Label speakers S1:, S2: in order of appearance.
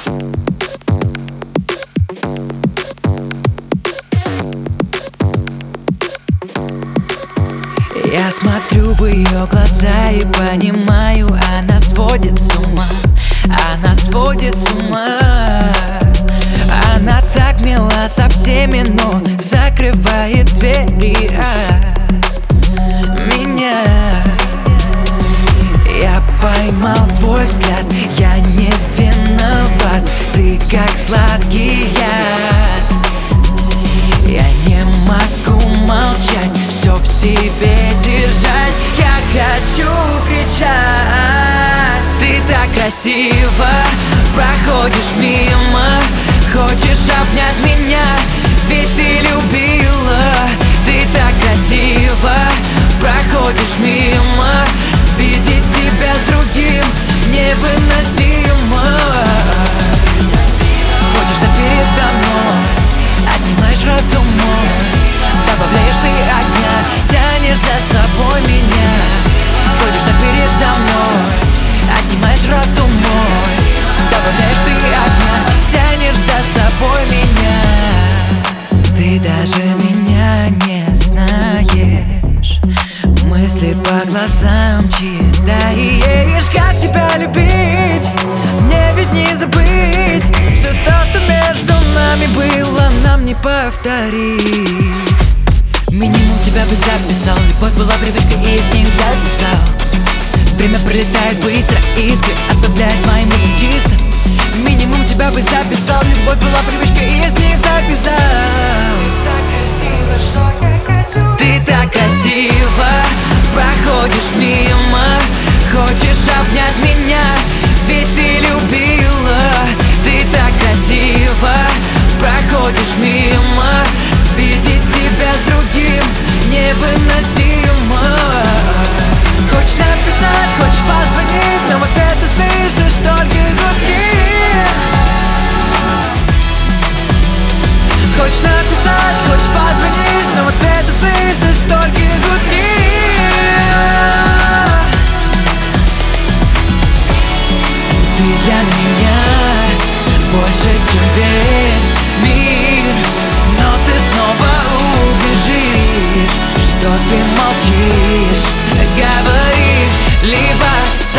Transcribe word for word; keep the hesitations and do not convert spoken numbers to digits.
S1: Я смотрю в ее глаза и понимаю, она сводит с ума, она сводит с ума. Она так мила со всеми, но закрывает двери от меня. Я поймал твой взгляд, я не виноват, ты как сладкий яд. Я не могу молчать, все в себе держать. Я хочу кричать. Ты так красиво проходишь мимо, хочешь обнять меня, ведь ты любила. Ты так красиво проходишь мимо, видеть тебя с другим невыносимо. Ходишь так передо мной, отнимаешь разум мой, добавляешь ты огня, тянешь за собой меня. Ходишь так передо мной, отнимаешь разум мой, добавляешь ты огня, тянешь за собой меня. Ты даже меня не знаешь, мысли по глазам читаешь. Как тебя любить, мне ведь не забыть. Все то, что между нами было, нам не повторить. Минимум тебя бы записал, любовь была привычкой, и с ней записал. Время пролетает быстро, искры оставляет мои мысли чисто. Минимум тебя бы записал, любовь была привычкой, и с ней записал. Ты так красиво проходишь мимо, хочешь обнять меня, ведь ты любила. Ты так красиво проходишь мимо, видеть тебя с другим невыносимо. Хочешь написать, хочешь позвонить, но вот это слышишь только гудки. Хочешь написать, хочешь позвонить, но вот это слышишь только гудки. Ты для меня больше, чем весь мир, но ты снова убежишь, что ты молчишь. Говори, либо